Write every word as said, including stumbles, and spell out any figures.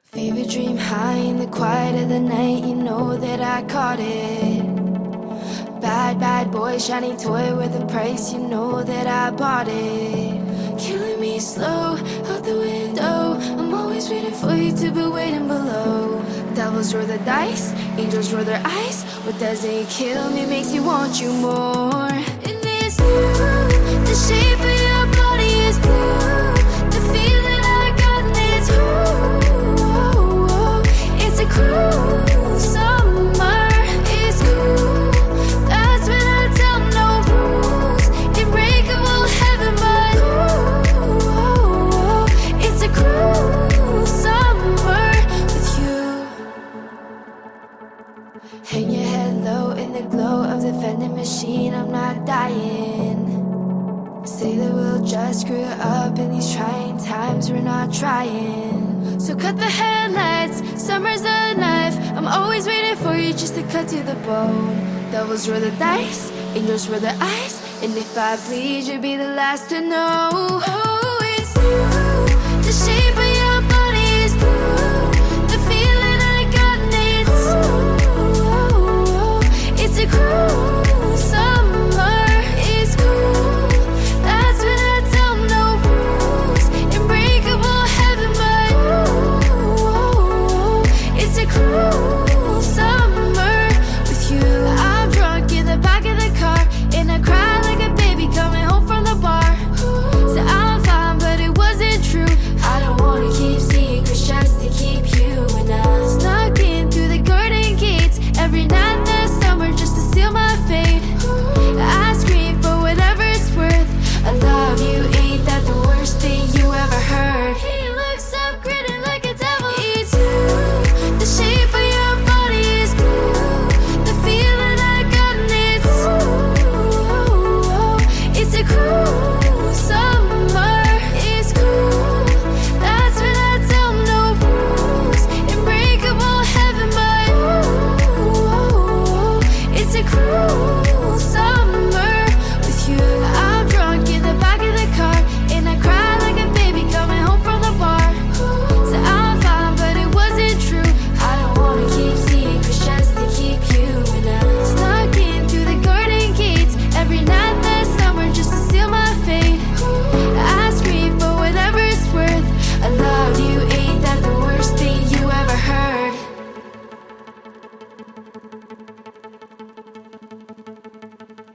Favorite dream high in the quiet of the night, you know that I caught it. Bad, bad boy, shiny toy with a price, you know that I bought it. Killing me slow, out the window, I'm always waiting for you to be waiting below. Devils roll the dice, angels roll their eyes. What doesn't kill me makes me want you more. And it's you, the shape of your body is blue. The feeling I got and it's who. It's a cruel summer, it's cool. That's when I tell no rules. Unbreakable heaven, but ooh, it's a cruel summer with you. Hang your head low in the glow of the vending machine. I'm not dying. Say that we'll just screw up in these trying times. We're not trying. So cut the headlights, summer's the knife. I'm always waiting for you just to cut to the bone. Devils roll the dice, angels roll their eyes. And if I bleed, you'll be the last to know. Oh.